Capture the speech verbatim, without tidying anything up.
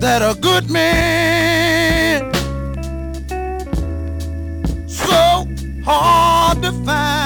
that a good man so hard to find.